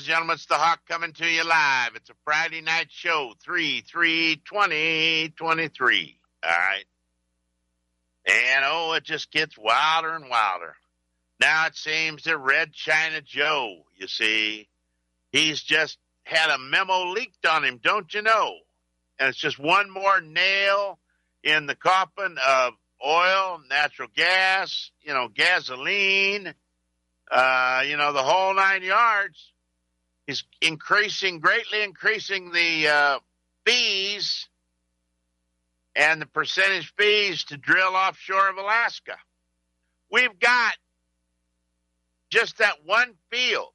gentlemen, it's the Hawk coming to you live. It's a Friday night show, 3/3/2023. All right. And, it just gets wilder and wilder. Now it seems that Red China Joe, you see, he's just had a memo leaked on him, don't you know? And it's just one more nail in the coffin of oil, natural gas, gasoline, the whole 9 yards. He's greatly increasing the fees and the percentage fees to drill offshore of Alaska. We've got just that one field,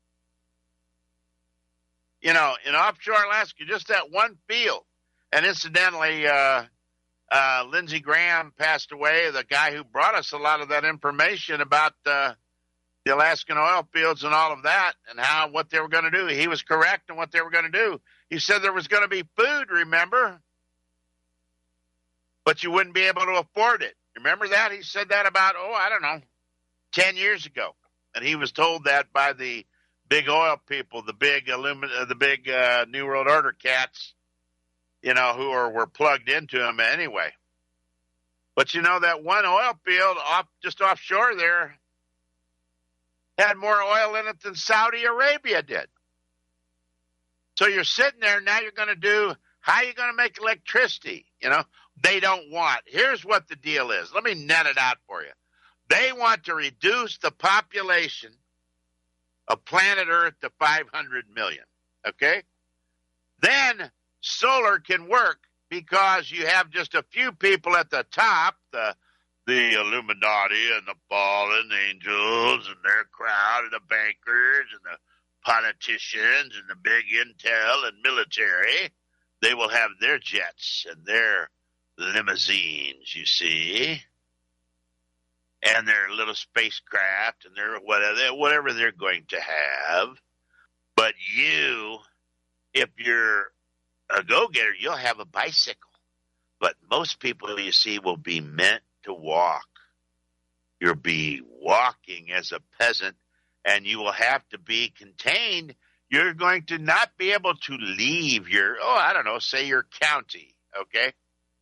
in offshore Alaska, just that one field. And incidentally, Lindsey Graham passed away, the guy who brought us a lot of that information about the Alaskan oil fields and all of that and what they were going to do. He was correct in what they were going to do. He said there was going to be food, remember? But you wouldn't be able to afford it. Remember that? He said that about, 10 years ago. And he was told that by the big oil people, the big New World Order cats, who were plugged into him anyway. But that one oil field just offshore there had more oil in it than Saudi Arabia did. So you're sitting there, now you're going to do, how are you going to make electricity? They don't want. Here's what the deal is. Let me net it out for you. They want to reduce the population of planet Earth to 500 million, okay? Then solar can work because you have just a few people at the top, the Illuminati and the fallen angels and their crowd and the bankers and the politicians and the big intel and military. They will have their jets and their limousines, you see, and their little spacecraft and their whatever they're going to have. But you, if you're a go-getter, you'll have a bicycle. But most people you see will be meant to walk. You'll be walking as a peasant, and you will have to be contained. You're going to not be able to leave your, say your county, okay?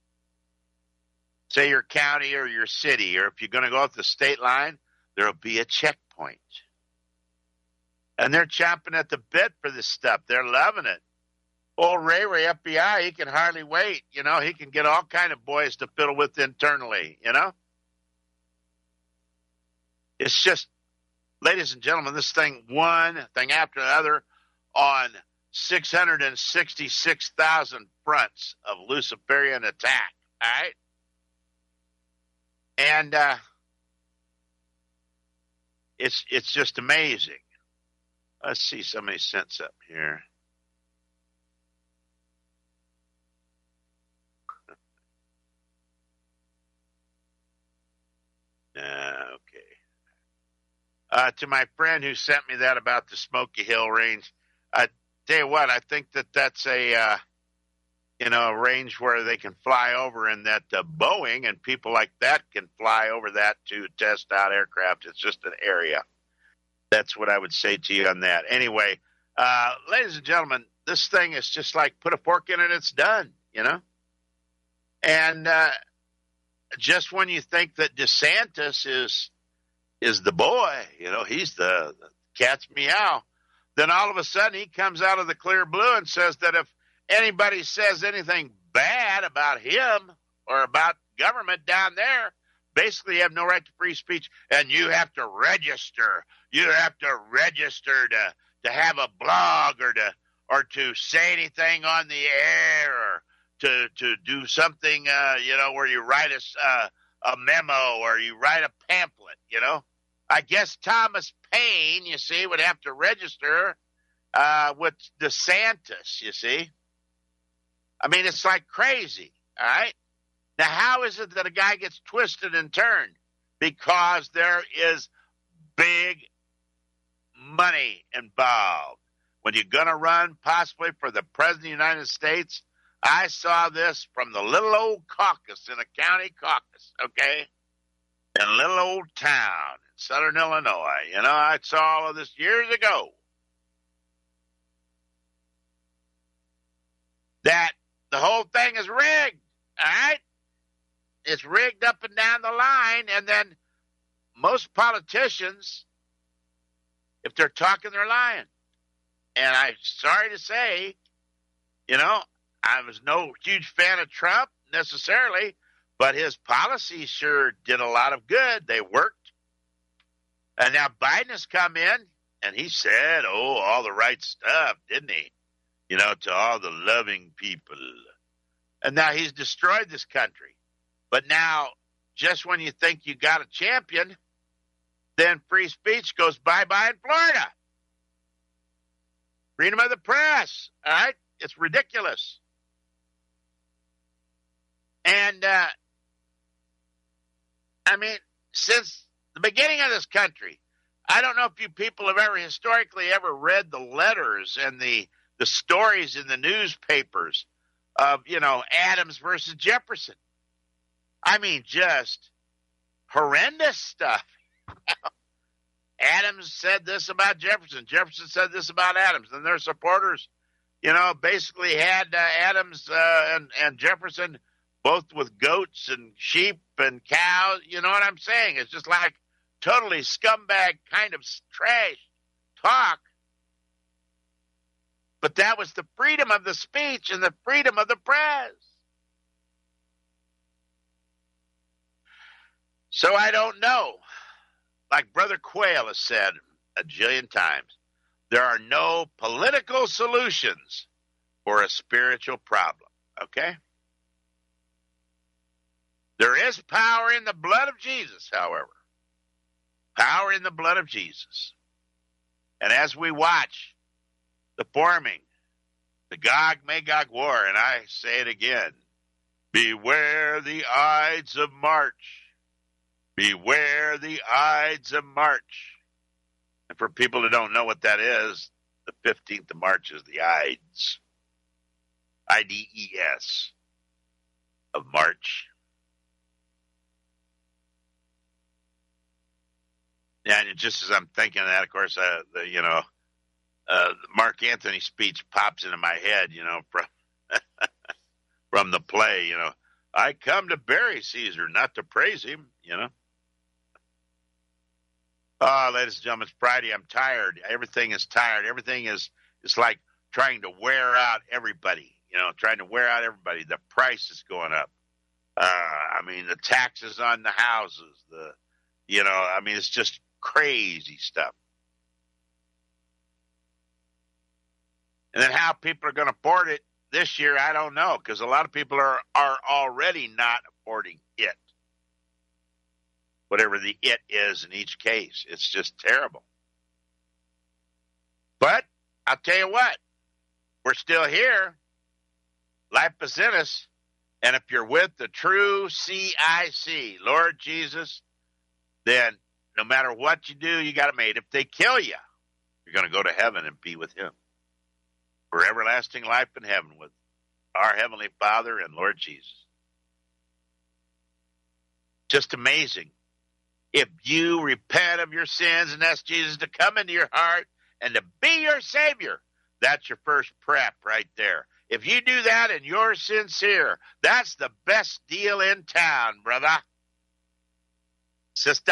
Say your county or your city, or if you're going to go up the state line, there'll be a checkpoint. And they're chomping at the bit for this stuff. They're loving it. Old Ray FBI, he can hardly wait. He can get all kind of boys to fiddle with internally, It's just, ladies and gentlemen, this thing, one thing after another, on 666,000 fronts of Luciferian attack, all right? And it's just amazing. Let's see, somebody sent something here. Okay. To my friend who sent me that about the Smoky Hill Range, I tell you what, I think that's a range where they can fly over, and that Boeing and people like that can fly over that to test out aircraft. It's just an area. That's what I would say to you on that. Anyway, ladies and gentlemen, this thing is just like put a fork in it, it's done, And just when you think that DeSantis is the boy, he's the cat's meow, then all of a sudden he comes out of the clear blue and says that if anybody says anything bad about him or about government down there, basically you have no right to free speech, and you have to register. You have to register to have a blog or to say anything on the air or to do something, where you write a memo or you write a pamphlet, I guess Thomas Paine, you see, would have to register with DeSantis, you see. I mean, it's like crazy, all right? Now, how is it that a guy gets twisted and turned? Because there is big money involved. When you're going to run possibly for the President of the United States, I saw this from the little old caucus in a county caucus, okay, in a little old town in southern Illinois. I saw all of this years ago. the whole thing is rigged. All right? It's rigged up and down the line. And then most politicians, if they're talking, they're lying. And I'm sorry to say, I was no huge fan of Trump necessarily, but his policies sure did a lot of good. They worked. And now Biden has come in, and he said, all the right stuff, didn't he? To all the loving people. And now he's destroyed this country. But now, just when you think you got a champion, then free speech goes bye-bye in Florida. Freedom of the press, all right? It's ridiculous. And, since the beginning of this country, I don't know if you people have historically read the letters and the stories in the newspapers of, Adams versus Jefferson. Just horrendous stuff. Adams said this about Jefferson. Jefferson said this about Adams. And their supporters, basically had Adams and Jefferson both with goats and sheep and cows. You know what I'm saying? It's just like totally scumbag kind of trash talk. But that was the freedom of the speech and the freedom of the press. So I don't know. Like Brother Quayle has said a jillion times, there are no political solutions for a spiritual problem. Okay? There is power in the blood of Jesus, however. Power in the blood of Jesus. And as we watch the forming, the Gog-Magog war, and I say it again, beware the Ides of March. Beware the Ides of March. And for people who don't know what that is, the 15th of March is the Ides. I-D-E-S of March. Yeah, and just as I'm thinking of that, of course, the Mark Antony speech pops into my head, from the play, I come to bury Caesar, not to praise him, Oh, ladies and gentlemen, it's Friday. I'm tired. Everything is tired. Everything is, it's like trying to wear out everybody, trying to wear out everybody. The price is going up. The taxes on the houses, it's just crazy stuff. And then how people are going to afford it this year, I don't know, because a lot of people are already not affording it. Whatever the it is in each case. It's just terrible. But I'll tell you what, we're still here. Life is in us. And if you're with the true CIC, Lord Jesus, then no matter what you do, you got it made. If they kill you, you're going to go to heaven and be with him for everlasting life in heaven with our Heavenly Father and Lord Jesus. Just amazing. If you repent of your sins and ask Jesus to come into your heart and to be your Savior, that's your first prep right there. If you do that and you're sincere, that's the best deal in town, brother. Sister.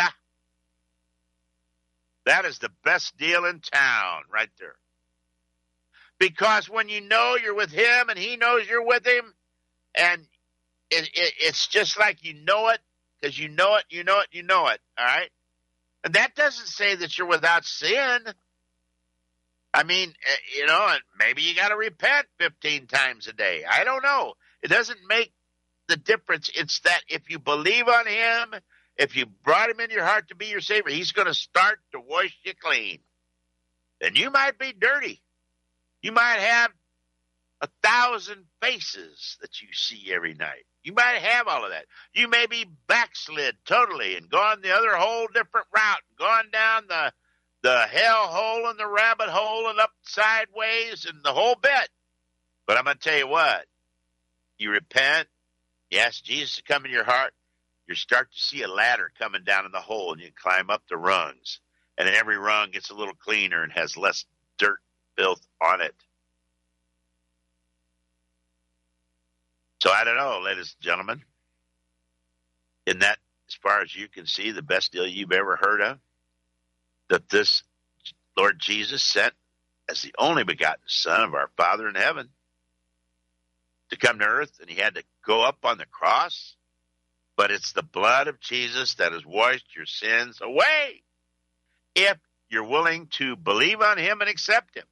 That is the best deal in town right there. Because when you know you're with him and he knows you're with him, and it's just like you know it, because you know it, all right? And that doesn't say that you're without sin. And maybe you got to repent 15 times a day. I don't know. It doesn't make the difference. It's that if you believe on him, if you brought him into your heart to be your Savior, he's going to start to wash you clean. And you might be dirty. You might have 1,000 faces that you see every night. You might have all of that. You may be backslid totally and gone the other whole different route, gone down the hell hole and the rabbit hole and up sideways and the whole bit. But I'm going to tell you what. You repent, you ask Jesus to come in your heart, you start to see a ladder coming down in the hole, and you climb up the rungs. And then every rung gets a little cleaner and has less dirt, filth on it. So I don't know, ladies and gentlemen. Isn't that, as far as you can see, the best deal you've ever heard of? That this Lord Jesus sent as the only begotten Son of our Father in heaven to come to earth, and he had to go up on the cross. But it's the blood of Jesus that has washed your sins away if you're willing to believe on him and accept him.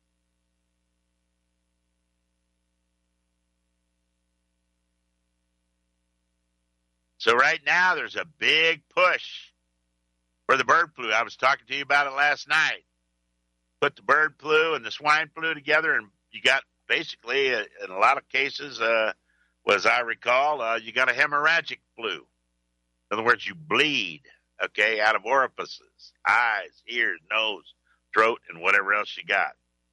So right now there's a big push for the bird flu. I was talking to you about it last night. Put the bird flu and the swine flu together, and you got basically, in a lot of cases, as I recall, you got a hemorrhagic flu. In other words, you bleed, okay, out of orifices, eyes, ears, nose, throat, and whatever else you got.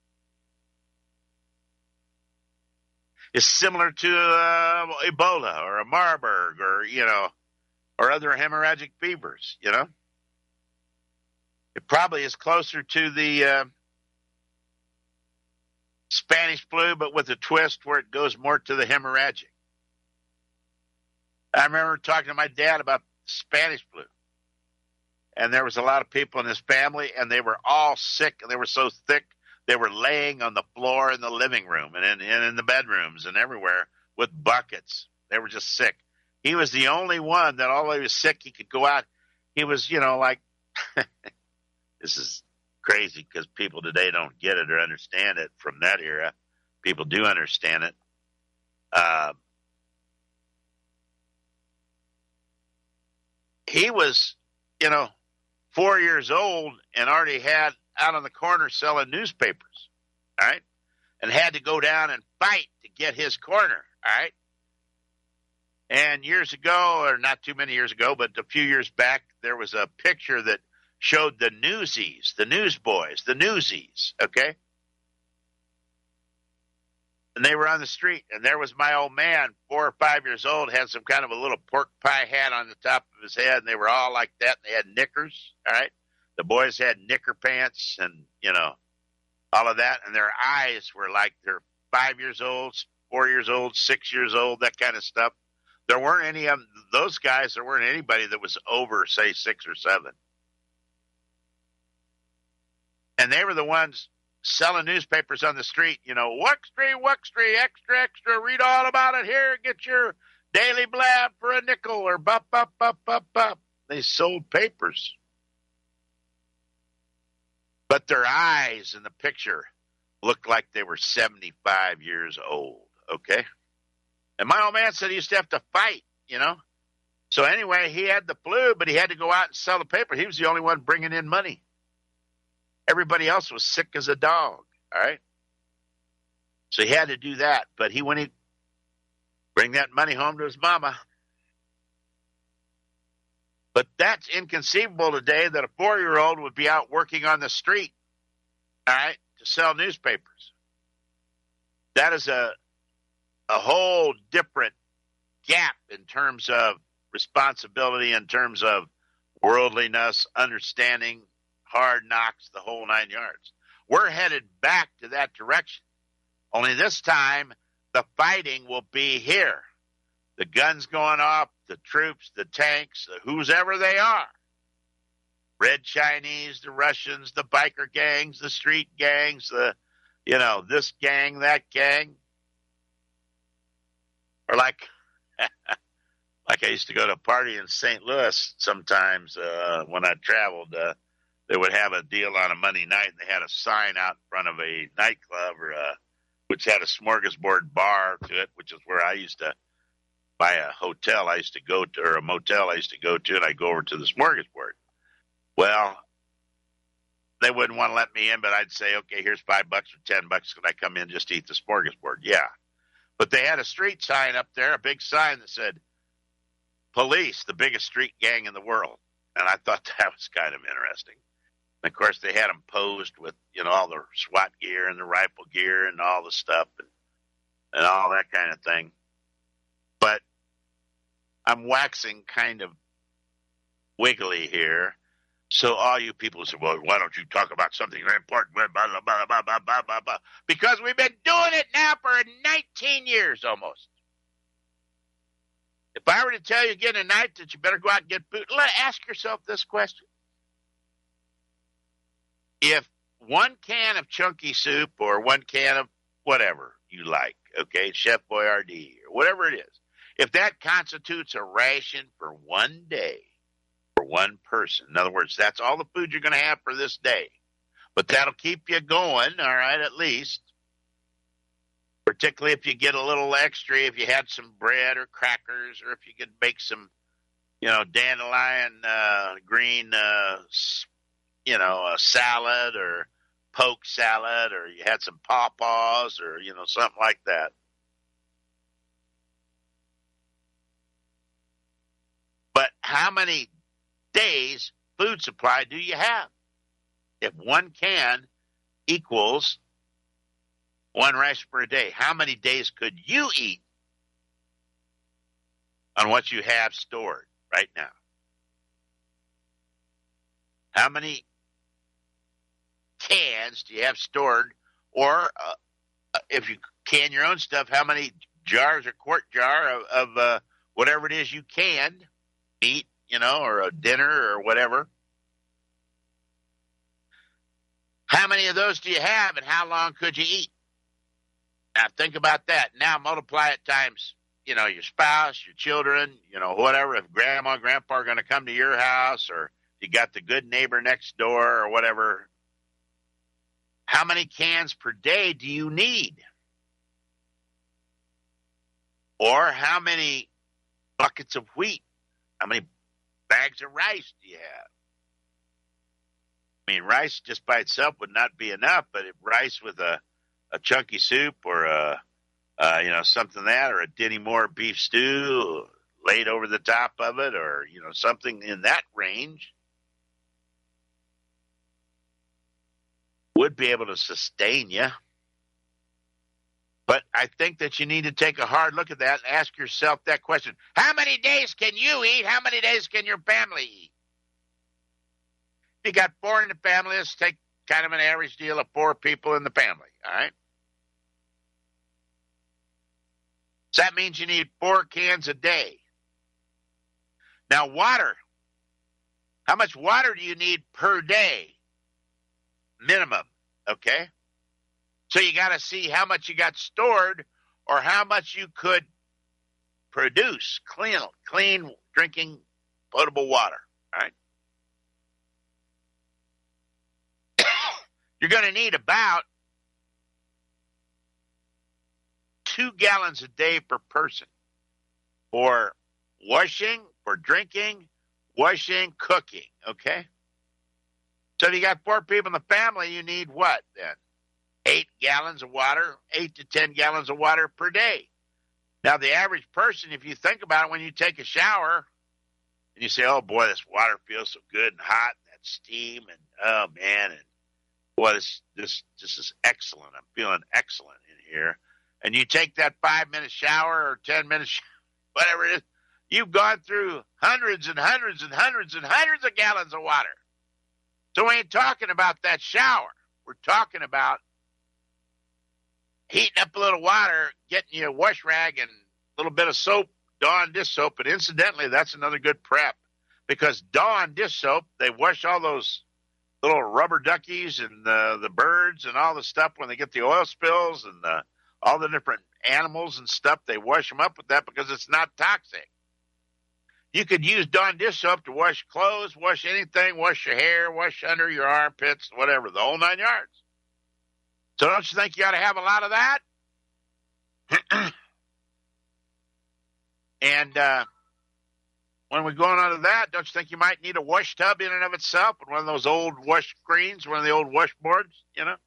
It's similar to Ebola or a Marburg or, or other hemorrhagic fevers, It probably is closer to the Spanish flu, but with a twist where it goes more to the hemorrhagic. I remember talking to my dad about Spanish flu. And there was a lot of people in his family, and they were all sick, and they were so thick, they were laying on the floor in the living room and in the bedrooms and everywhere with buckets. They were just sick. He was the only one that, although he was sick, he could go out. He was, like, this is crazy because people today don't get it or understand it from that era. People do understand it. He was, 4 years old and already had out on the corner selling newspapers, all right, and had to go down and fight to get his corner, all right. And years ago, or not too many years ago, but a few years back, there was a picture that showed the newsies, the newsboys, the newsies, okay? And they were on the street, and there was my old man, 4 or 5 years old, had some kind of a little pork pie hat on the top of his head, and they were all like that, and they had knickers, all right? The boys had knicker pants and, all of that, and their eyes were like they're 5 years old, 4 years old, 6 years old, that kind of stuff. There weren't any of those guys, there weren't anybody that was over, say, 6 or 7. And they were the ones selling newspapers on the street, Wuxtree, extra, read all about it here, get your Daily Blab for a nickel or bop. They sold papers. But their eyes in the picture looked like they were 75 years old, okay? And my old man said he used to have to fight, So anyway, he had the flu, but he had to go out and sell the paper. He was the only one bringing in money. Everybody else was sick as a dog, all right? So he had to do that. But when he bring that money home to his mama. But that's inconceivable today that a 4-year-old would be out working on the street, all right, to sell newspapers. That is a whole different gap in terms of responsibility, in terms of worldliness, understanding, hard knocks, the whole 9 yards. We're headed back to that direction. Only this time, the fighting will be here. The guns going off, the troops, the tanks, who's ever they are. Red Chinese, the Russians, the biker gangs, the street gangs, this gang, that gang. Or like I used to go to a party in St. Louis sometimes when I traveled. They would have a deal on a Monday night, and they had a sign out in front of a nightclub which had a smorgasbord bar to it, which is where I used to buy a hotel I used to go to, or a motel I used to go to, and I'd go over to the smorgasbord. Well, they wouldn't want to let me in, but I'd say, okay, here's $5 or $10. Can I come in just to eat the smorgasbord? Yeah. But they had a street sign up there, a big sign that said, police, the biggest street gang in the world. And I thought that was kind of interesting. And of course, they had them posed with, all the SWAT gear and the rifle gear and all the stuff and all that kind of thing. But I'm waxing kind of wiggly here. So all you people say, well, why don't you talk about something very important? Blah, blah, blah, blah, blah, blah, blah. Because we've been doing it now for 19 years almost. I were to tell you again tonight that you better go out and get food, ask yourself this question. If one can of chunky soup or one can of whatever you like, okay, Chef Boyardee or whatever it is, if that constitutes a ration for one day for one person, in other words, that's all the food you're going to have for this day, but that'll keep you going, all right, at least, particularly if you get a little extra, if you had some bread or crackers, or if you could make some, dandelion green, a salad or poke salad, or you had some pawpaws or, something like that. But how many days food supply do you have? If one can equals one ration per day, how many days could you eat on what you have stored right now? How many cans do you have stored? Or if you can your own stuff, how many jars or quart jar of whatever it is you can eat, or a dinner or whatever? How many of those do you have, and how long could you eat? Now think about that. Now multiply it times, your spouse, your children, whatever. If grandma and grandpa are going to come to your house, or you got the good neighbor next door or whatever, how many cans per day do you need? Or how many buckets of wheat? How many bags of rice do you have? I mean, rice just by itself would not be enough, but if rice with a chunky soup or something that, or a Denny Moore beef stew laid over the top of it, or something in that range, would be able to sustain you. But I think that you need to take a hard look at that and ask yourself that question. How many days can you eat? How many days can your family eat? If you got 4 in the family, let's take kind of an average deal of 4 people in the family, all right? So that means you need 4 cans a day. Now, water. How much water do you need per day? Minimum, okay? So you got to see how much you got stored or how much you could produce clean drinking potable water, all right? You're going to need about 2 gallons a day per person for washing, for drinking, washing, cooking, okay? So if you got 4 people in the family, you need what then? 8 gallons of water, 8 to 10 gallons of water per day. Now, the average person, if you think about it, when you take a shower and you say, oh, boy, this water feels so good and hot, and that steam, and oh, man, and boy, this is excellent. I'm feeling excellent in here. And you take that 5-minute shower or 10-minute whatever it is, you've gone through hundreds and hundreds and hundreds and hundreds of gallons of water. So we ain't talking about that shower. We're talking about heating up a little water, getting you a wash rag and a little bit of soap, Dawn dish soap. And incidentally, that's another good prep, because Dawn dish soap, they wash all those little rubber duckies and the birds and all the stuff when they get the oil spills and all the different animals and stuff. They wash them up with that because it's not toxic. You could use Dawn dish soap to wash clothes, wash anything, wash your hair, wash under your armpits, whatever, the whole 9 yards. So don't you think you ought to have a lot of that? And when we're going on to that, don't you think you might need a wash tub in and of itself, and one of those old wash screens, one of the old washboards,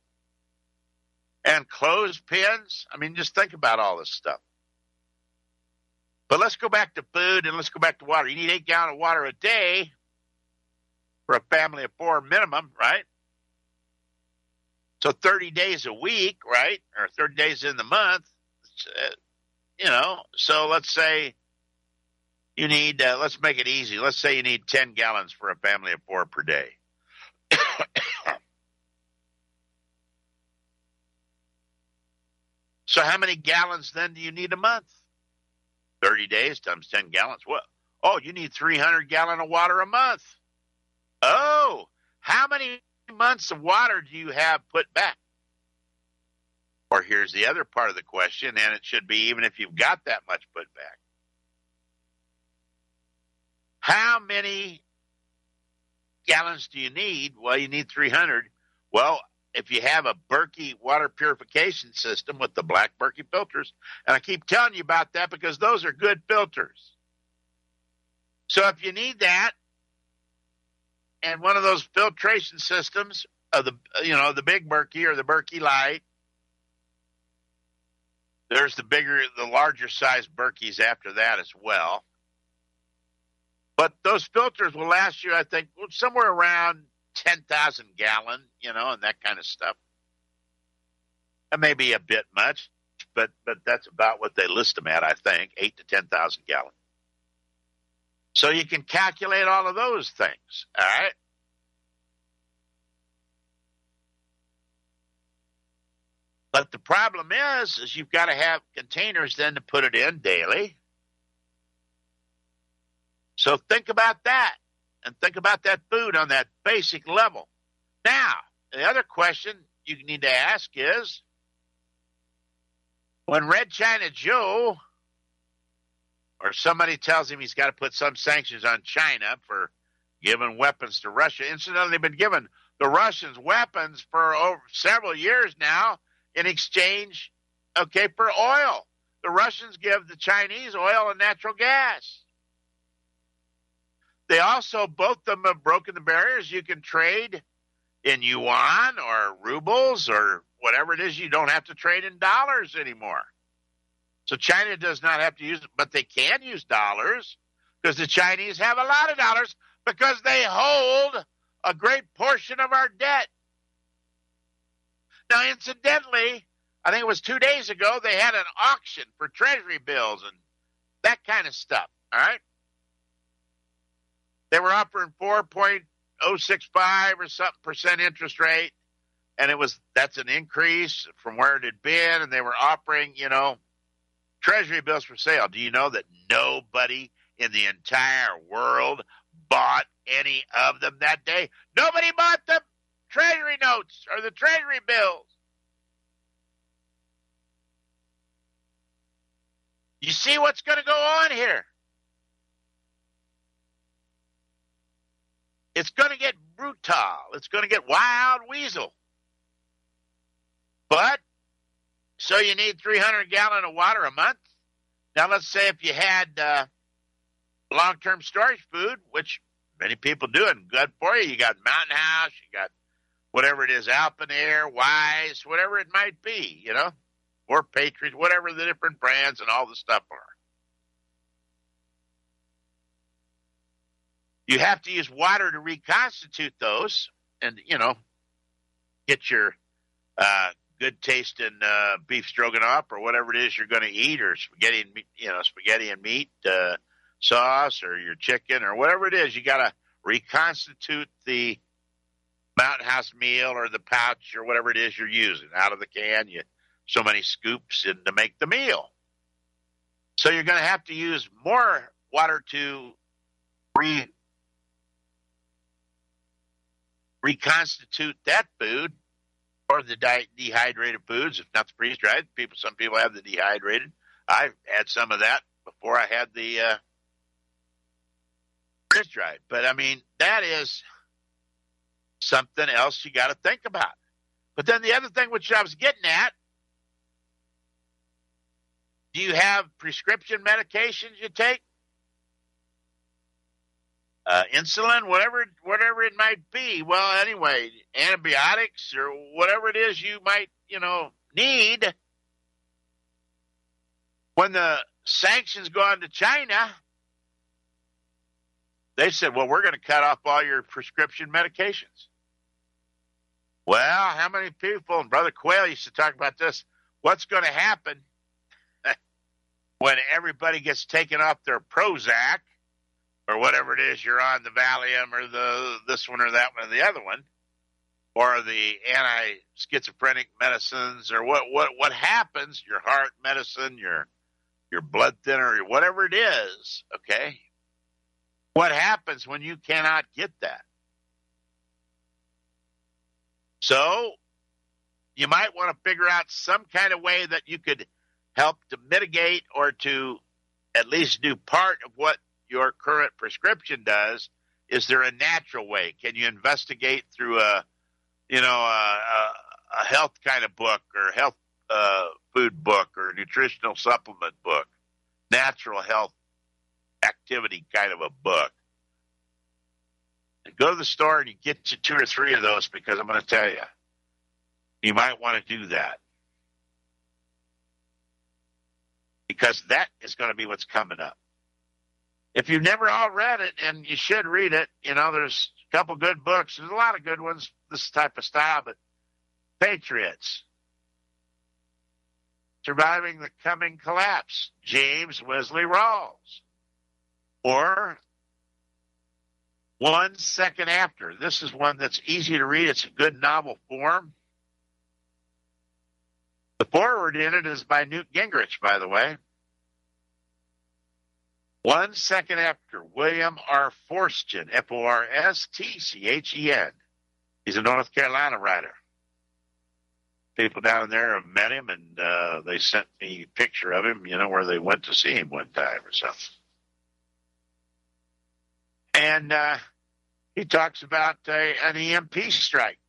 and clothespins? I mean, just think about all this stuff. But let's go back to food and let's go back to water. You need 8 gallons of water a day for a family of 4 minimum, right? So 30 days a week, right? Or 30 days in the month, So let's say you need, let's make it easy. Let's say you need 10 gallons for a family of 4 per day. So how many gallons then do you need a month? 30 days times 10 gallons. What? Oh, you need 300 gallons of water a month. Oh, how many months of water do you have put back? Or here's the other part of the question, and it should be even if you've got that much put back. How many gallons do you need? Well, you need 300. Well, if you have a Berkey water purification system with the black Berkey filters, and I keep telling you about that because those are good filters. So if you need that, and one of those filtration systems of the big Berkey or the Berkey Light, there's the larger size Berkeys after that as well. But those filters will last you, I think, somewhere around 10,000 gallon, and that kind of stuff. That may be a bit much, but that's about what they list them at, I think, 8 to 10,000 gallon. So you can calculate all of those things, all right? But the problem is you've got to have containers then to put it in daily. So think about that, and think about that food on that basic level. Now, the other question you need to ask is, when Red China Joe or somebody tells him he's got to put some sanctions on China for giving weapons to Russia, incidentally, they've been giving the Russians weapons for over several years now in exchange, for oil. The Russians give the Chinese oil and natural gas. They also, both of them have broken the barriers. You can trade in yuan or rubles or whatever it is. You don't have to trade in dollars anymore. So China does not have to use it, but they can use dollars because the Chinese have a lot of dollars because they hold a great portion of our debt. Now, incidentally, I think it was 2 days ago, they had an auction for treasury bills and that kind of stuff, all right? They were offering 4.065 or something percent interest rate, and that's an increase from where it had been, and they were offering, treasury bills for sale. Do you know that nobody in the entire world bought any of them that day? Nobody bought the treasury notes or the treasury bills. You see what's going to go on here? It's going to get brutal. It's going to get wild weasel. But, so you need 300 gallons of water a month. Now, let's say if you had long-term storage food, which many people do, and good for you. You got Mountain House, you got whatever it is, Alpenair, Wise, whatever it might be, or Patriot, whatever the different brands and all the stuff are. You have to use water to reconstitute those and, get your good tasting beef stroganoff or whatever it is you're going to eat, or spaghetti and meat sauce, or your chicken or whatever it is. You got to reconstitute the Mountain House meal or the pouch or whatever it is you're using out of the can. So many scoops in to make the meal. So you're going to have to use more water to reconstitute that food, or the dehydrated foods, if not the freeze-dried. Some people have the dehydrated. I've had some of that before I had the freeze-dried. But, that is something else you got to think about. But then the other thing which I was getting at, do you have prescription medications you take? Insulin, whatever it might be. Well, anyway, antibiotics or whatever it is you might, need. When the sanctions go on to China, they said, well, we're going to cut off all your prescription medications. Well, how many people, and Brother Quayle used to talk about this, what's going to happen when everybody gets taken off their Prozac, or whatever it is you're on, the Valium or this one or that one or the other one, or the anti-schizophrenic medicines, or what happens, your heart medicine, your your blood thinner, whatever it is, okay? What happens when you cannot get that? So you might want to figure out some kind of way that you could help to mitigate or to at least do part of what your current prescription does. Is there a natural way? Can you investigate through a health kind of book or health food book or nutritional supplement book, natural health activity kind of a book? And go to the store and you get you 2 or 3 of those, because I'm going to tell you, you might want to do that, because that is going to be what's coming up. If you've never all read it, and you should read it, there's a couple good books. There's a lot of good ones, this type of style, but Patriots, Surviving the Coming Collapse, James Wesley Rawls, or 1 Second After. This is one that's easy to read. It's a good novel form. The foreword in it is by Newt Gingrich, by the way. 1 Second After, William R. Forstchen, Forstchen. He's a North Carolina writer. People down there have met him, and they sent me a picture of him, where they went to see him one time or something. And he talks about an EMP strike.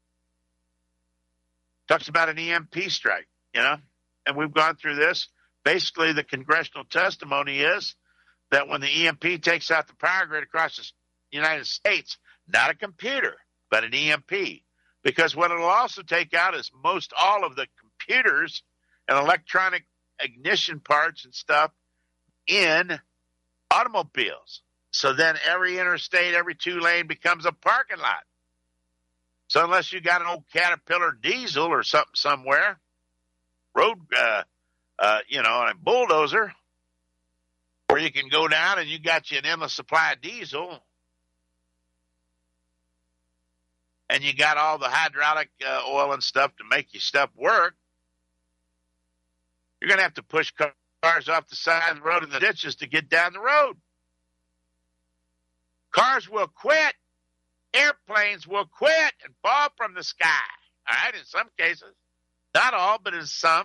Talks about an EMP strike, and we've gone through this. Basically, the congressional testimony is that when the EMP takes out the power grid across the United States, not a computer, but an EMP, because what it'll also take out is most all of the computers and electronic ignition parts and stuff in automobiles. So then every interstate, every 2-lane becomes a parking lot. So unless you got an old Caterpillar diesel or something somewhere, a bulldozer, where you can go down and you got you an endless supply of diesel, and you got all the hydraulic oil and stuff to make your stuff work, you're going to have to push cars off the side of the road in the ditches to get down the road. Cars will quit. Airplanes will quit and fall from the sky. All right, in some cases. Not all, but in some.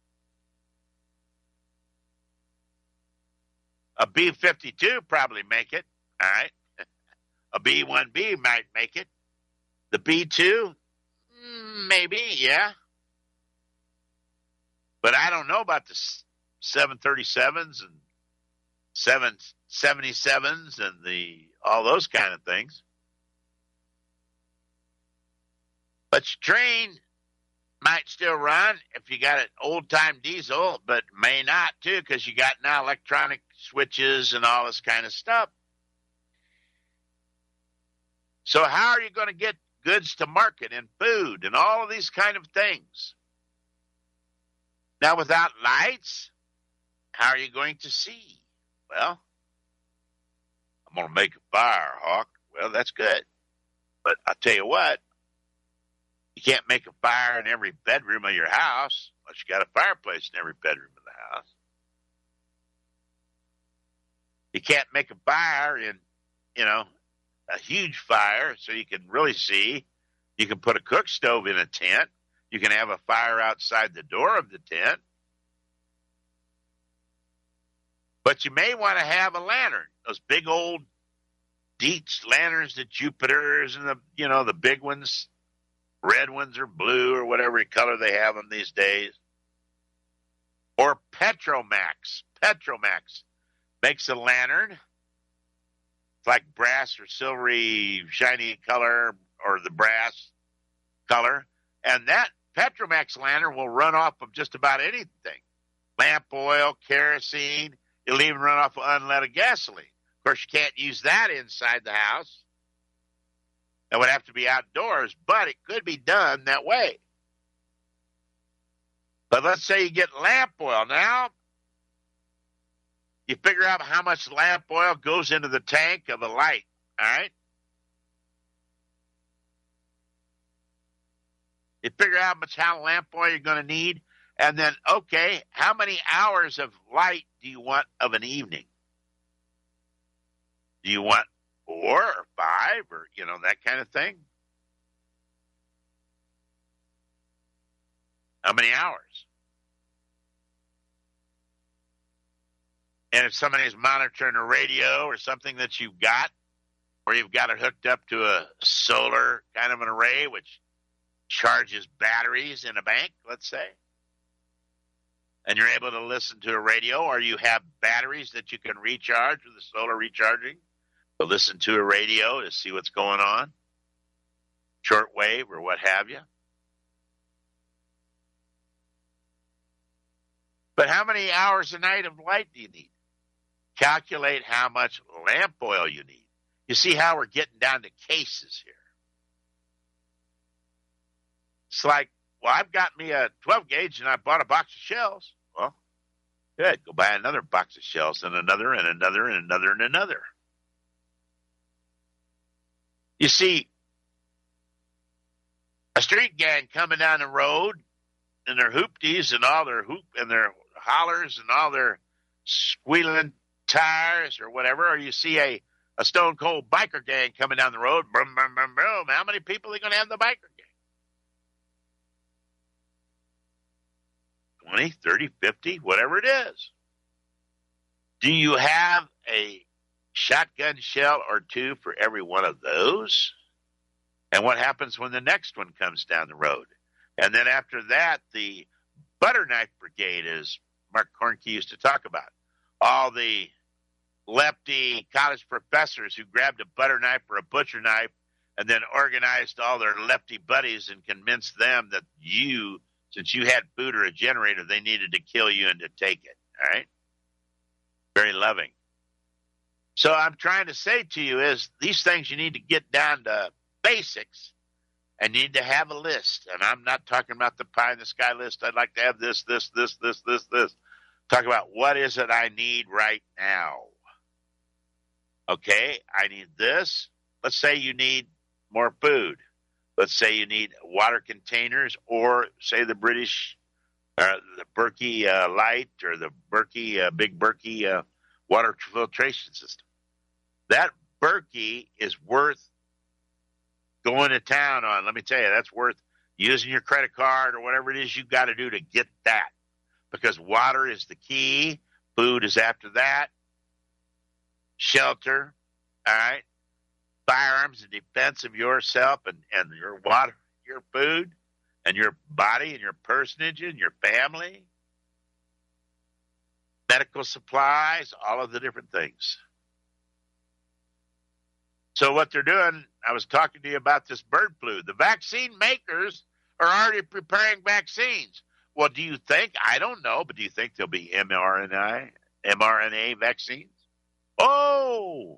A B-52 probably make it. All right. A B-1B might make it. The B-2, maybe, yeah. But I don't know about the 737s and 777s and all those kind of things. But your train might still run if you got an old-time diesel, but may not too, because you got now electronic switches and all this kind of stuff. So how are you going to get goods to market and food and all of these kind of things? Now, without lights, how are you going to see? Well, I'm going to make a fire, Hawk. Well, that's good. But I'll tell you what, you can't make a fire in every bedroom of your house unless you got a fireplace in every bedroom of the house. You can't make a fire in, a huge fire so you can really see. You can put a cook stove in a tent. You can have a fire outside the door of the tent. But you may want to have a lantern, those big old Dietz lanterns, the Jupiters and the big ones, red ones or blue or whatever color they have them these days. Or Petromax. Petromax makes a lantern. It's like brass or silvery, shiny color, or the brass color. And that Petromax lantern will run off of just about anything. Lamp oil, kerosene. It'll even run off of unleaded gasoline. Of course, you can't use that inside the house. That would have to be outdoors, but it could be done that way. But let's say you get lamp oil. Now, you figure out how much lamp oil goes into the tank of a light, all right? You figure out how much lamp oil you're going to need. And then, okay, how many hours of light do you want of an evening? Do you want 4 or 5 or, that kind of thing? How many hours? And if somebody's monitoring a radio or something that you've got, or you've got it hooked up to a solar kind of an array, which charges batteries in a bank, let's say, and you're able to listen to a radio, or you have batteries that you can recharge with the solar recharging, to listen to a radio to see what's going on, shortwave or what have you. But how many hours a night of light do you need? Calculate how much lamp oil you need. You see how we're getting down to cases here. It's like, well, I've got me a 12 gauge and I bought a box of shells. Well, good. Go buy another box of shells and another and another and another and another. You see, a street gang coming down the road in their hoopties and all their and their hollers and all their squealing tires or whatever, or you see a stone cold biker gang coming down the road, boom, boom, boom, boom. How many people are going to have in the biker gang? 20, 30, 50, whatever it is. Do you have a shotgun shell or two for every one of those? And what happens when the next one comes down the road? And then after that, the butter knife brigade, as Mark Kornke used to talk about. All the lefty college professors who grabbed a butter knife or a butcher knife and then organized all their lefty buddies and convinced them that since you had food or a generator, they needed to kill you and to take it. All right? Very loving. So I'm trying to say to you is these things you need to get down to basics and need to have a list. And I'm not talking about the pie in the sky list. I'd like to have this. Talk about what is it I need right now. Okay, I need this. Let's say you need more food. Let's say you need water containers, or say the British, the Berkey Light or the Big Berkey water filtration system. That Berkey is worth going to town on. Let me tell you, that's worth using your credit card or whatever it is you got to do to get that. Because water is the key. Food is after that. Shelter, all right? Firearms in defense of yourself and your water, your food, and your body and your personage and your family. Medical supplies, all of the different things. So what they're doing, I was talking to you about this bird flu. The vaccine makers are already preparing vaccines. Well, do you think, I don't know, but do you think there'll be mRNA vaccines? Oh,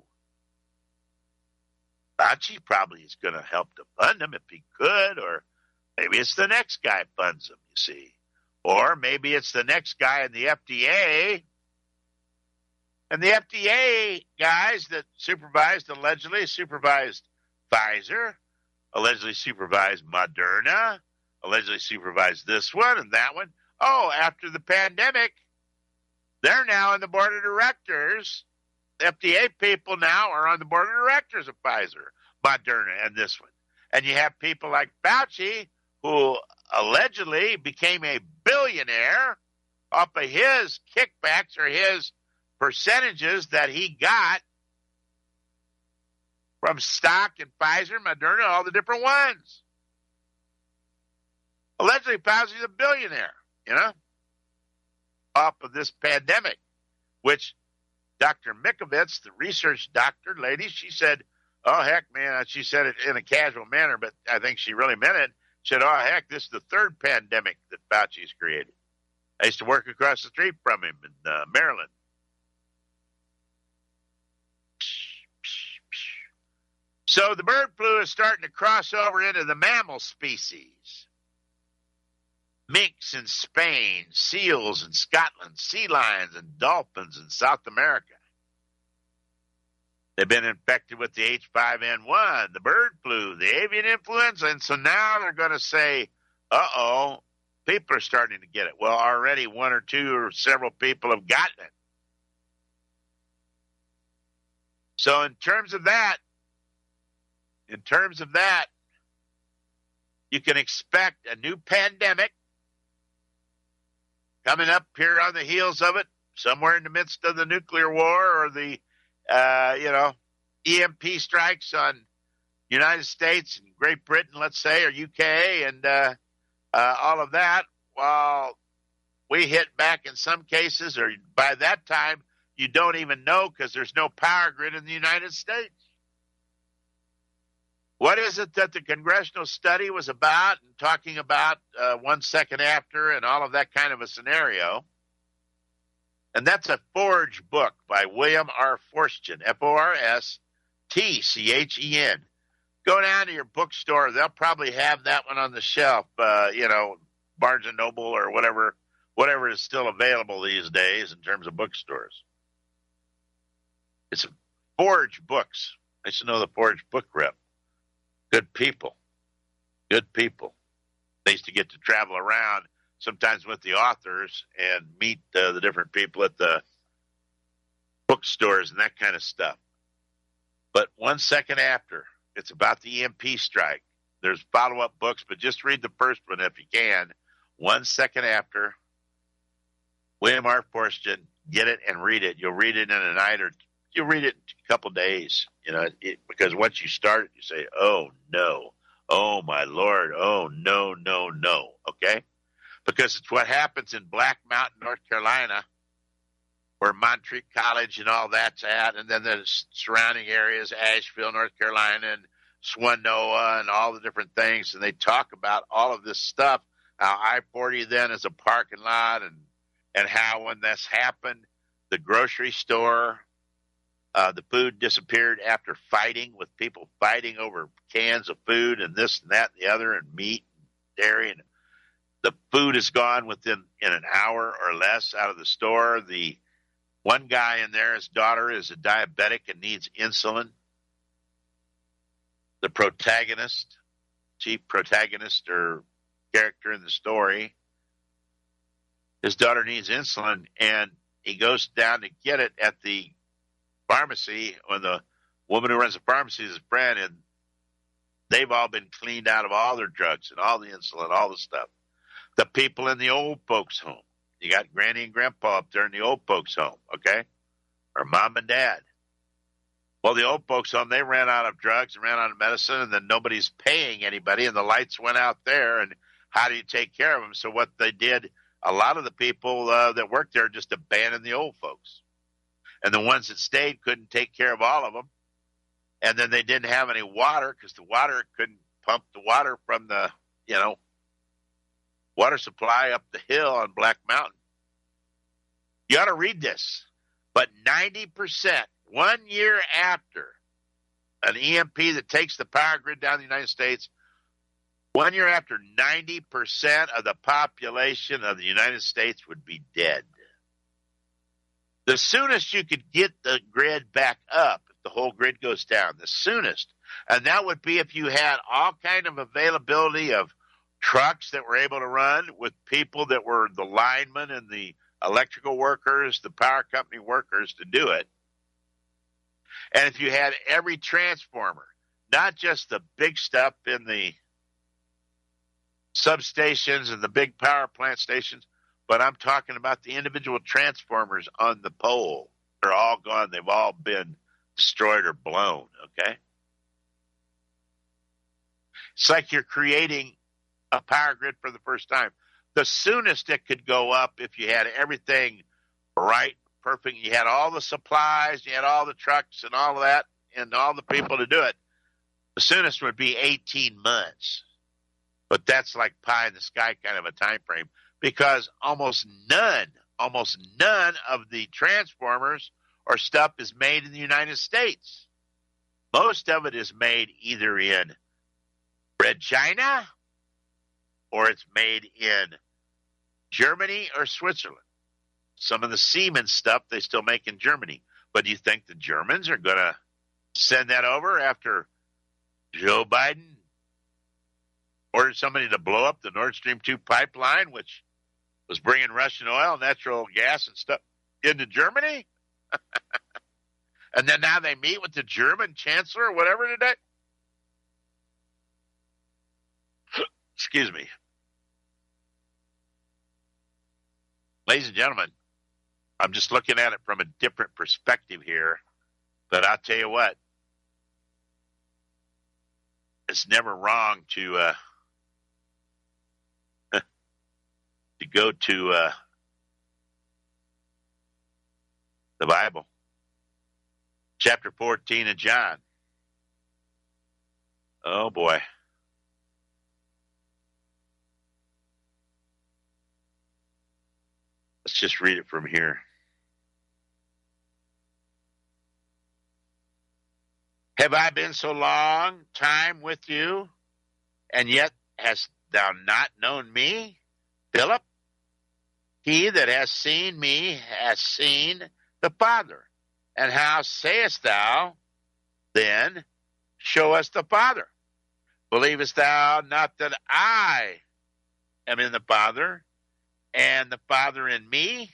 Fauci probably is going to help to fund them if he could, or maybe it's the next guy funds them, you see. Or maybe it's the next guy in the FDA. And the FDA guys that allegedly supervised Pfizer, allegedly supervised Moderna, allegedly supervised this one and that one. Oh, after the pandemic, they're now on the board of directors. The FDA people now are on the board of directors of Pfizer, Moderna, and this one. And you have people like Fauci, who allegedly became a billionaire off of his kickbacks or his percentages that he got from stock in Pfizer, Moderna, all the different ones. Allegedly, Fauci's a billionaire, off of this pandemic, which Dr. Mikovits, the research doctor lady, she said, oh, heck, man, she said it in a casual manner, but I think she really meant it. She said, oh, heck, this is the third pandemic that Fauci's created. I used to work across the street from him in Maryland. So the bird flu is starting to cross over into the mammal species. Minks in Spain, seals in Scotland, sea lions and dolphins in South America. They've been infected with the H5N1, the bird flu, the avian influenza, and so now they're going to say, uh-oh, people are starting to get it. Well, already one or two or several people have gotten it. So in terms of that, you can expect a new pandemic coming up here on the heels of it, somewhere in the midst of the nuclear war or the, EMP strikes on United States and Great Britain, let's say, or UK, and all of that, while we hit back in some cases, or by that time, you don't even know because there's no power grid in the United States. What is it that the congressional study was about and talking about 1 second after and all of that kind of a scenario? And that's a Forge book by William R. Forstchen, Forstchen. Go down to your bookstore. They'll probably have that one on the shelf, Barnes & Noble or whatever is still available these days in terms of bookstores. It's Forge Books. I used to know the Forge book rep. Good people. They used to get to travel around sometimes with the authors and meet the different people at the bookstores and that kind of stuff. But 1 second after, it's about the EMP strike. There's follow-up books, but just read the first one if you can. 1 second after, William R. Forstchen, get it and read it. You'll read it in a night or you'll read it in a couple days, because once you start it, you say, oh, no. Oh, my Lord. Oh, no, no, no. Okay? Because it's what happens in Black Mountain, North Carolina, where Montreat College and all that's at, and then the surrounding areas, Asheville, North Carolina, and Swanoa, and all the different things. And they talk about all of this stuff, how I-40 then is a parking lot, and how when this happened, the grocery store, the food disappeared after fighting, with people fighting over cans of food and this and that and the other, and meat and dairy, and the food is gone in an hour or less out of the store. The one guy in there, his daughter is a diabetic and needs insulin. The chief protagonist or character in the story, his daughter needs insulin, and he goes down to get it at the pharmacy when the woman who runs the pharmacy is his friend, and they've all been cleaned out of all their drugs and all the insulin, all the stuff. The people in the old folks' home. You got Granny and Grandpa up there in the old folks' home, okay? Or Mom and Dad. Well, the old folks' home, they ran out of drugs and ran out of medicine, and then nobody's paying anybody, and the lights went out there, and how do you take care of them? So what they did, a lot of the people that worked there just abandoned the old folks. And the ones that stayed couldn't take care of all of them. And then they didn't have any water because the water couldn't pump the water from the, water supply up the hill on Black Mountain. You ought to read this. But 90%, 1 year after an EMP that takes the power grid down the United States, 1 year after, 90% of the population of the United States would be dead. The soonest you could get the grid back up, if the whole grid goes down, the soonest, and that would be if you had all kind of availability of trucks that were able to run with people that were the linemen and the electrical workers, the power company workers to do it. And if you had every transformer, not just the big stuff in the substations and the big power plant stations, but I'm talking about the individual transformers on the pole. They're all gone. They've all been destroyed or blown, okay? It's like you're creating a power grid for the first time. The soonest it could go up if you had everything right, perfect, you had all the supplies, you had all the trucks and all of that, and all the people to do it, the soonest would be 18 months. But that's like pie in the sky kind of a time frame, because almost none of the transformers or stuff is made in the United States. Most of it is made either in Regina or it's made in Germany or Switzerland. Some of the Siemens stuff they still make in Germany. But do you think the Germans are going to send that over after Joe Biden ordered somebody to blow up the Nord Stream 2 pipeline, which was bringing Russian oil, natural gas, and stuff into Germany. And then now they meet with the German chancellor or whatever today. Excuse me. Ladies and gentlemen, I'm just looking at it from a different perspective here. But I'll tell you what, it's never wrong to go to the Bible, chapter 14 of John. Oh boy. Let's just read it from here. Have I been so long time with you, and yet hast thou not known me, Philip? He that has seen me has seen the Father. And how sayest thou, then, show us the Father? Believest thou not that I am in the Father, and the Father in me?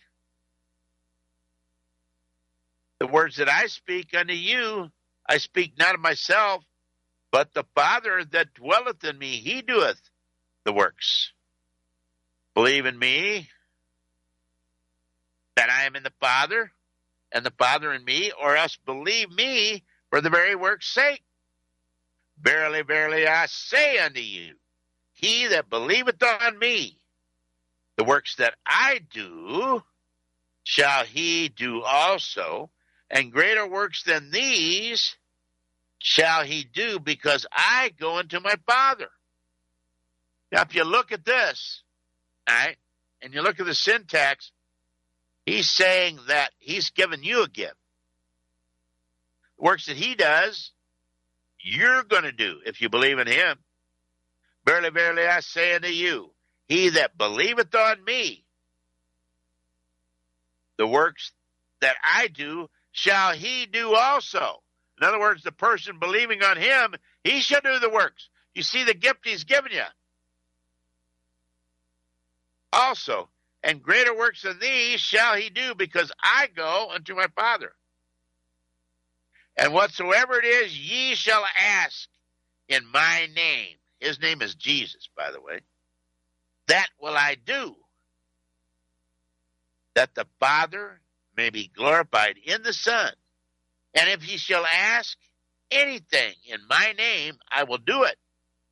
The words that I speak unto you, I speak not of myself, but the Father that dwelleth in me, he doeth the works. Believe in me, that I am in the Father, and the Father in me, or else believe me for the very work's sake. Verily, verily, I say unto you, he that believeth on me, the works that I do, shall he do also, and greater works than these shall he do, because I go unto my Father. Now, if you look at this, all right, and you look at the syntax, he's saying that he's given you a gift. The works that he does, you're going to do if you believe in him. Verily, verily, I say unto you, he that believeth on me, the works that I do, shall he do also. In other words, the person believing on him, he shall do the works. You see the gift he's given you. Also, and greater works than these shall he do, because I go unto my Father. And whatsoever it is ye shall ask in my name. His name is Jesus, by the way. That will I do, that the Father may be glorified in the Son. And if ye shall ask anything in my name, I will do it.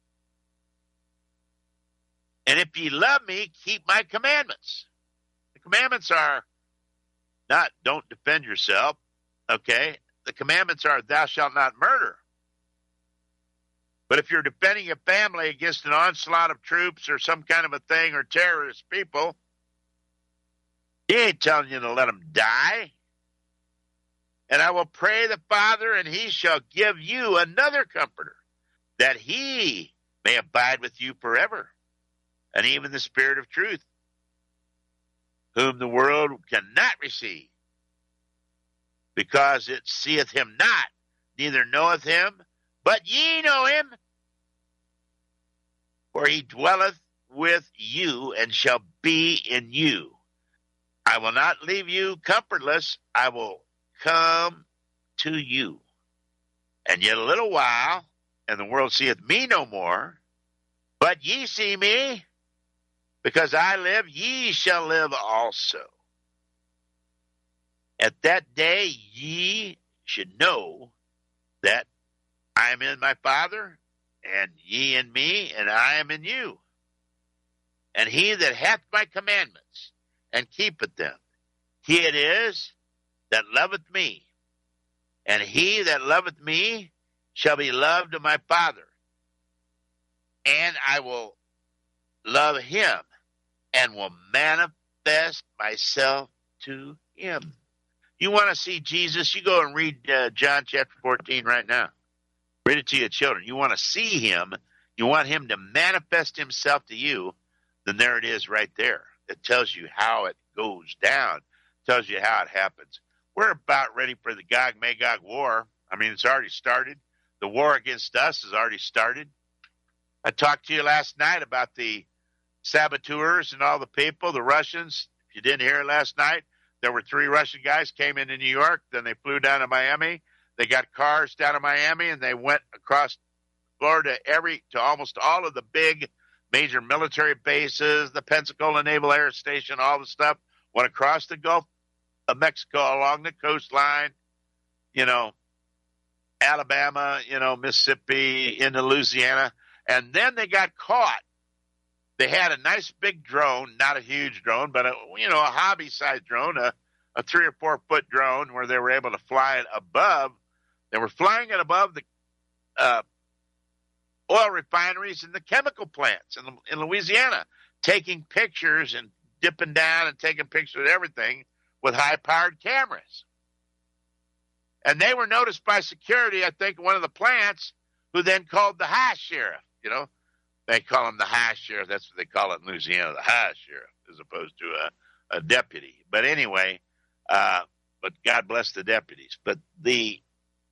And if ye love me, keep my commandments. The commandments are not don't defend yourself, okay? The commandments are thou shalt not murder. But if you're defending your family against an onslaught of troops or some kind of a thing or terrorist people, he ain't telling you to let them die. And I will pray the Father, and he shall give you another comforter, that he may abide with you forever, and even the Spirit of truth, whom the world cannot receive, because it seeth him not, neither knoweth him, but ye know him, for he dwelleth with you and shall be in you. I will not leave you comfortless, I will come to you. And yet a little while, and the world seeth me no more, but ye see me, because I live, ye shall live also. At that day ye should know that I am in my Father, and ye in me, and I am in you. And he that hath my commandments, and keepeth them, he it is that loveth me. And he that loveth me shall be loved of my Father. And I will love him, and will manifest myself to him. You want to see Jesus? You go and read John chapter 14 right now. Read it to your children. You want to see him, you want him to manifest himself to you, then there it is right there. It tells you how it goes down. It tells you how it happens. We're about ready for the Gog-Magog war. I mean, it's already started. The war against us has already started. I talked to you last night about the saboteurs and all the people, the Russians. If you didn't hear it last night, there were 3 Russian guys came into New York. Then they flew down to Miami. They got cars down to Miami, and they went across Florida to almost all of the big major military bases, the Pensacola Naval Air Station, all the stuff. Went across the Gulf of Mexico along the coastline, Alabama, Mississippi, into Louisiana. And then they got caught. They had a nice big drone, not a huge drone, but a hobby-sized drone, a 3 or 4 foot drone where they were able to fly it above. They were flying it above the oil refineries and the chemical plants in Louisiana, taking pictures and dipping down and taking pictures of everything with high-powered cameras. And they were noticed by security, I think, one of the plants, who then called the high sheriff. They call him the high sheriff. That's what they call it in Louisiana, the high sheriff, as opposed to a deputy. But anyway, but God bless the deputies. But the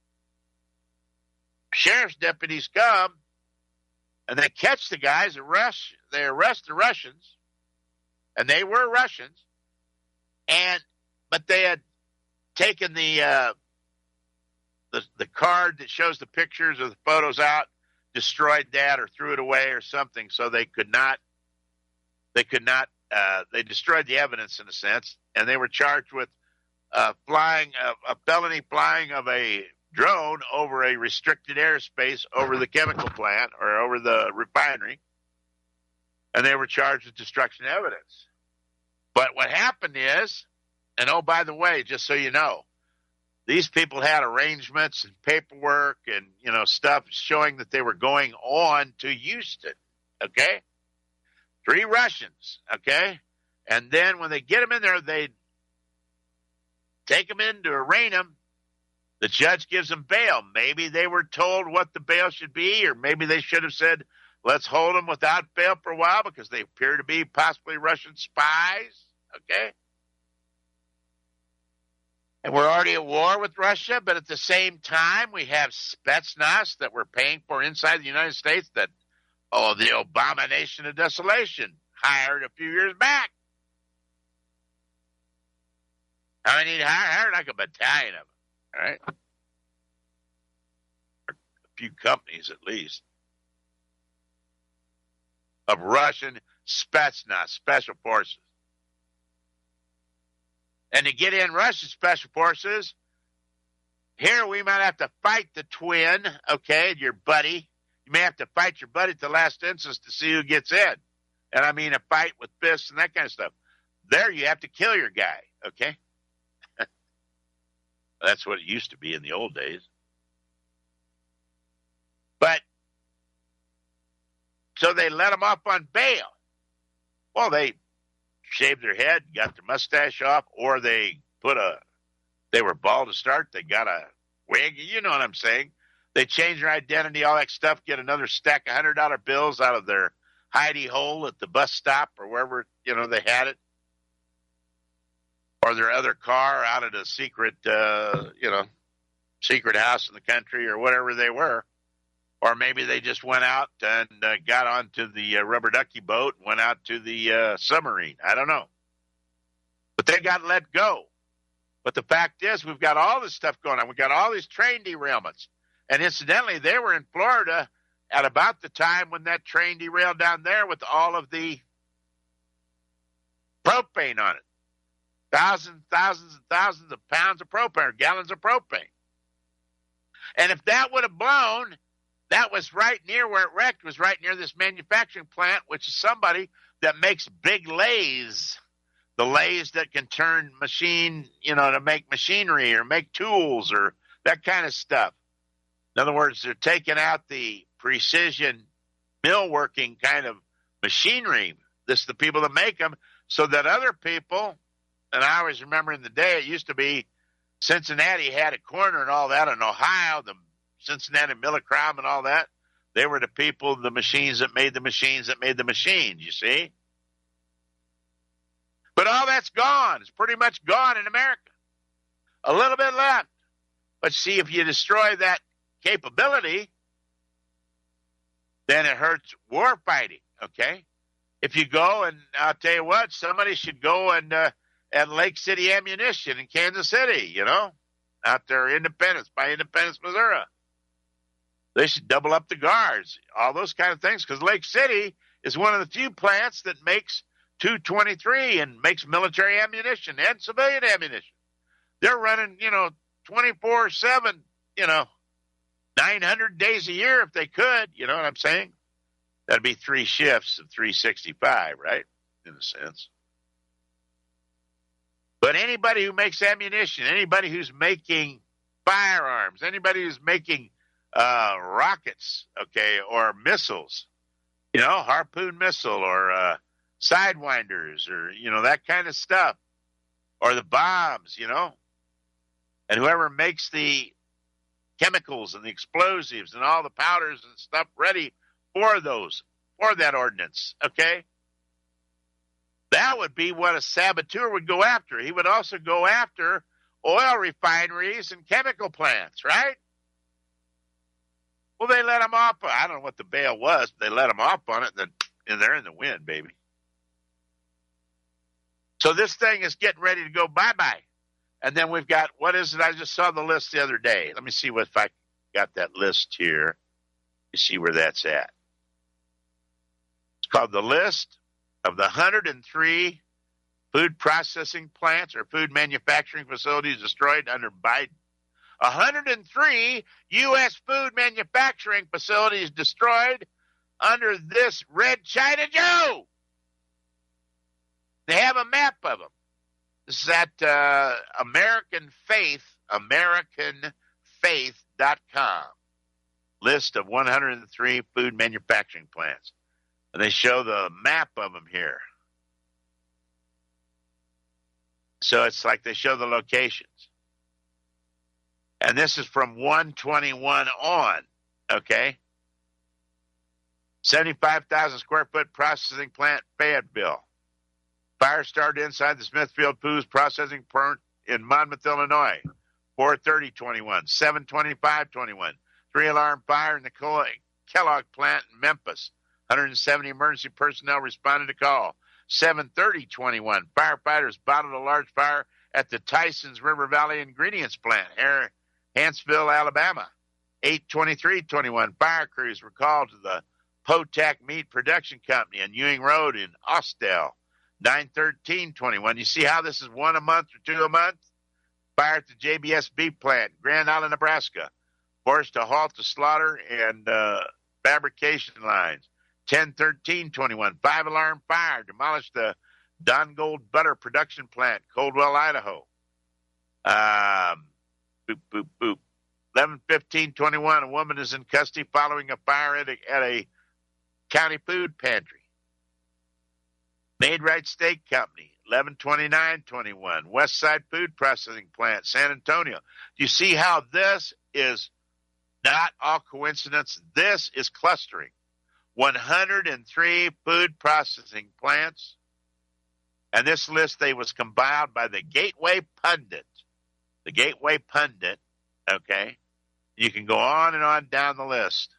sheriff's deputies come, and they catch the guys, they arrest the Russians, and they were Russians, but they had taken the card that shows the pictures of the photos out, destroyed that or threw it away or something, so they destroyed the evidence in a sense, and they were charged with flying a felony flying of a drone over a restricted airspace over the chemical plant or over the refinery, and they were charged with destruction of evidence. But what happened is, and oh, by the way, just so you know, these people had arrangements and paperwork and, stuff showing that they were going on to Houston, okay? 3 Russians, okay? And then when they get them in there, they take them in to arraign them. The judge gives them bail. Maybe they were told what the bail should be, or maybe they should have said, let's hold them without bail for a while because they appear to be possibly Russian spies, okay? And we're already at war with Russia, but at the same time, we have Spetsnaz that we're paying for inside the United States that, the abomination of desolation hired a few years back. I mean, hired like a battalion of them, all right? A few companies, at least, of Russian Spetsnaz, special forces. And to get in Russian special forces, here we might have to fight the twin, okay, your buddy. You may have to fight your buddy at the last instance to see who gets in. And I mean a fight with fists and that kind of stuff. There you have to kill your guy, okay? That's what it used to be in the old days. But, so they let them off on bail. Well, they shaved their head, got their mustache off, or they were bald to start, they got a wig, you know what I'm saying. They change their identity, all that stuff, get another stack of $100 bills out of their hidey hole at the bus stop or wherever, they had it. Or their other car out at a secret, secret house in the country or whatever they were. Or maybe they just went out and got onto the rubber ducky boat and went out to the submarine. I don't know. But they got let go. But the fact is, we've got all this stuff going on. We've got all these train derailments. And incidentally, they were in Florida at about the time when that train derailed down there with all of the propane on it. Thousands and thousands of pounds of propane, or gallons of propane. And if that would have blown, that was right near where it wrecked, was right near this manufacturing plant, which is somebody that makes big lathes. The lathes that can turn to make machinery or make tools or that kind of stuff. In other words, they're taking out the precision millworking kind of machinery. This is the people that make them, so that other people, and I always remember in the day, it used to be Cincinnati had a corner and all that in Ohio, the Cincinnati Millicrom and all that. They were the people, the machines that made the machines that made the machines, you see? But all that's gone. It's pretty much gone in America. A little bit left. But see, if you destroy that capability, then it hurts war fighting, okay? If you go, and I'll tell you what, somebody should go and at Lake City Ammunition in Kansas City, out there, by Independence, Missouri. They should double up the guards, all those kind of things, because Lake City is one of the few plants that makes 223 and makes military ammunition and civilian ammunition. They're running, 24/7, 900 days a year if they could, you know what I'm saying? That'd be 3 shifts of 365, right? In a sense. But anybody who makes ammunition, anybody who's making firearms, anybody who's making rockets, okay, or missiles, harpoon missile or sidewinders or, that kind of stuff, or the bombs, and whoever makes the chemicals and the explosives and all the powders and stuff ready for that ordinance, okay? That would be what a saboteur would go after. He would also go after oil refineries and chemical plants, right? Well, they let him off. I don't know what the bail was, but they let him off on it, and they're in the wind, baby. So this thing is getting ready to go bye-bye. And then we've got, what is it? I just saw the list the other day. Let me see if I got that list here. You see where that's at. It's called the list of the 103 food processing plants or food manufacturing facilities destroyed under Biden. 103 U.S. food manufacturing facilities destroyed under this Red China Joe. They have a map of them. This is at AmericanFaith.com. List of 103 food manufacturing plants. And they show the map of them here. So it's like they show the locations. And this is from 121 on, okay? 75,000 square foot processing plant, Fayetteville. Fire started inside the Smithfield Foods processing plant in Monmouth, Illinois. 4/30/21, 7/25/21. 3-alarm fire in the Kellogg plant in Memphis. 170 emergency personnel responded to call. 7/30/21. Firefighters bottled a large fire at the Tyson's River Valley Ingredients plant, Hanceville, Alabama. 8/23/21. Fire crews were called to the Potack Meat Production Company on Ewing Road in Austell. 9/13/21. You see how this is one a month or two a month? Fire at the JBS beef plant, Grand Island, Nebraska. Forced to halt the slaughter and fabrication lines. 10/13/21. 5-alarm fire demolished the Don Gold butter production plant, Coldwell, Idaho. 11/15/21. A woman is in custody following a fire at a county food pantry. Maid-Rite Steak Company, 11/29/21. Westside Food Processing Plant, San Antonio. Do you see how this is not all coincidence? This is clustering. 103 food processing plants. And this list, was compiled by the Gateway Pundit. The Gateway Pundit, okay? You can go on and on down the list.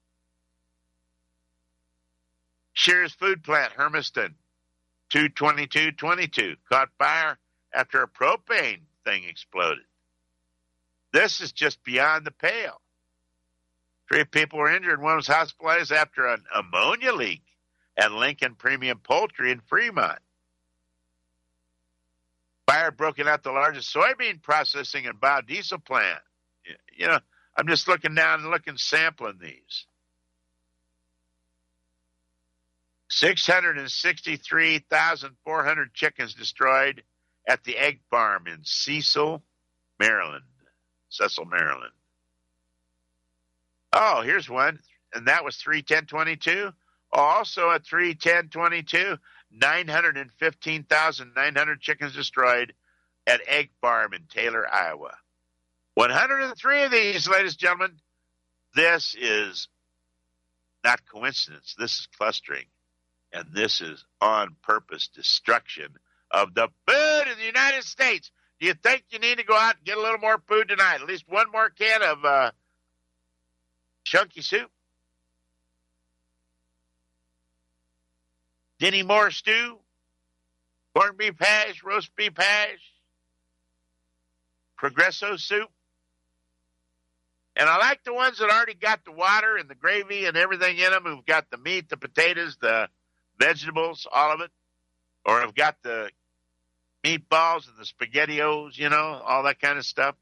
Shears Food Plant, Hermiston. 2/22/22, caught fire after a propane thing exploded. This is just beyond the pale. 3 people were injured. One was hospitalized after an ammonia leak at Lincoln Premium Poultry in Fremont. Fire broken out the largest soybean processing and biodiesel plant. I'm just looking down and sampling these. 663,400 chickens destroyed at the egg farm in Cecil, Maryland. Oh, here's one. And that was 3/10/22. Also at 3/10/22, 915,900 chickens destroyed at egg farm in Taylor, Iowa. 103 of these, ladies and gentlemen. This is not coincidence. This is clustering. And this is on purpose destruction of the food in the United States. Do you think you need to go out and get a little more food tonight? At least one more can of chunky soup? Dinty Moore stew, corned beef hash, roast beef hash, Progresso soup. And I like the ones that already got the water and the gravy and everything in them, who've got the meat, the potatoes, the vegetables, all of it, or have got the meatballs and the SpaghettiOs, you know, all that kind of stuff.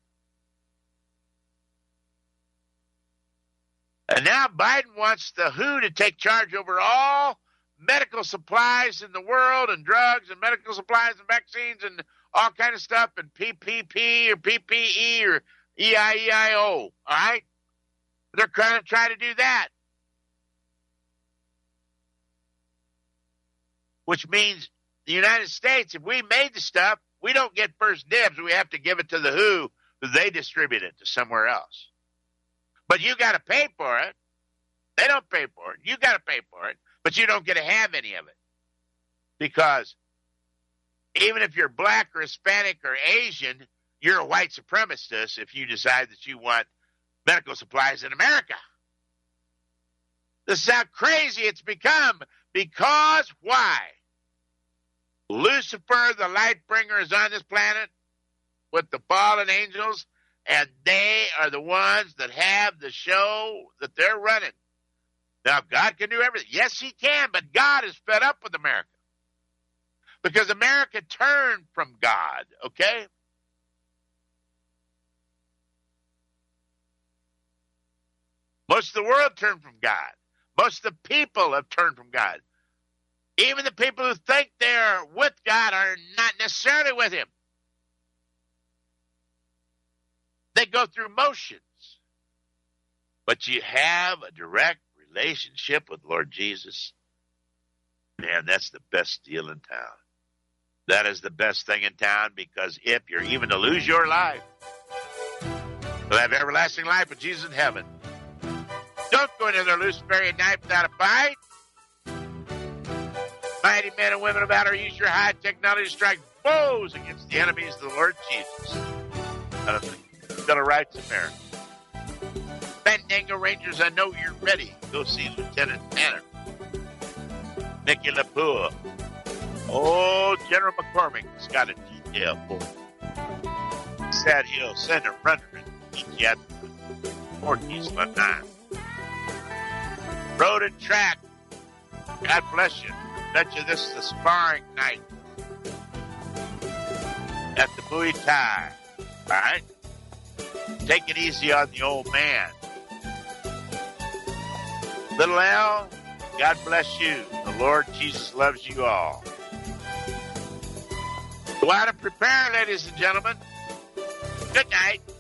And now Biden wants the WHO to take charge over all medical supplies in the world, and drugs and medical supplies and vaccines and all kind of stuff, and PPP or PPE or EIEIO, all right? They're trying to do that. Which means the United States, if we made the stuff, we don't get first dibs. We have to give it to the WHO, who they distribute it to somewhere else. But you got to pay for it. They don't pay for it. You got to pay for it, but you don't get to have any of it. Because even if you're black or Hispanic or Asian, you're a white supremacist if you decide that you want medical supplies in America. This is how crazy it's become. Because why? Lucifer, the light bringer, is on this planet with the fallen angels, and they are the ones that have the show that they're running. Now, God can do everything. Yes, he can, but God is fed up with America. Because America turned from God, okay? Most of the world turned from God. Most of the people have turned from God. Even the people who think they're with God are not necessarily with him. They go through motions. But you have a direct relationship with Lord Jesus. Man, that's the best deal in town. That is the best thing in town, because if you're even to lose your life, you'll have everlasting life with Jesus in heaven. Don't go into their Luciferian night without a fight. Mighty men and women of valor, use your high technology to strike blows against the enemies of the Lord Jesus. Bill of Rights America. Fandango Rangers, I know you're ready. Go see Lieutenant Tanner. Mickey LaPour. Oh, General McCormick's got a detail for you. Sad Hill, Senator Runner, and EJ Ortiz Lanai. Road and track. God bless you. Bet you this is the sparring night at the Muay Thai. All right? Take it easy on the old man. Little L, God bless you. The Lord Jesus loves you all. Go out and prepare, ladies and gentlemen. Good night.